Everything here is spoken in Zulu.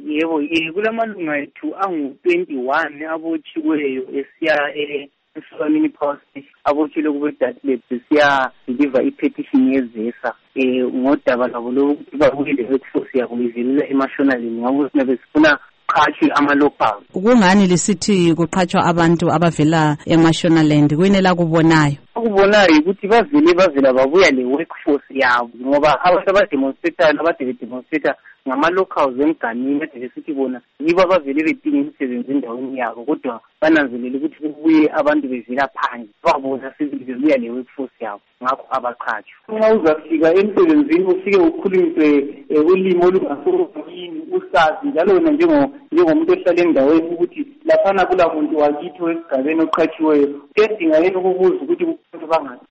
Yebo, kulamalunga ethu angu-21 abotshiweyo esiya eSifanini Power Station abotshelwe kube Datlab siya deliver i-petition yezesa ngodaba labo lokuthi babuyele workforce yabo ivelela emashonalini ngakho sinabe sifuna qhatshwe ama-local. Kungani lisithi kuqhatshwa abantu abavela eMashonaland kuyini la kubonayo? Akubonayo ukuthi bavela babuya le-workforce yabo ngoba abantu abademonstrata ngama-locals emganini kade besithi bona yibo abavele bedinga imisebenzi endaweni yabo kodwa bananzelele ukuthi kubuye abantu bevela phandle babona sebebuya le-workforce yabo ngakho abaqhatshwa. Nxa uzafika emsebenzini ufike ukhulunywe ulimi olungasoyini usazi njalo wena njengomuntu ohlala endaweni ukuthi laphana kula muntu wakithi wesigabeni oqhatshiweyo kuyadinga yini ukubuza ukuthi kubantu bangani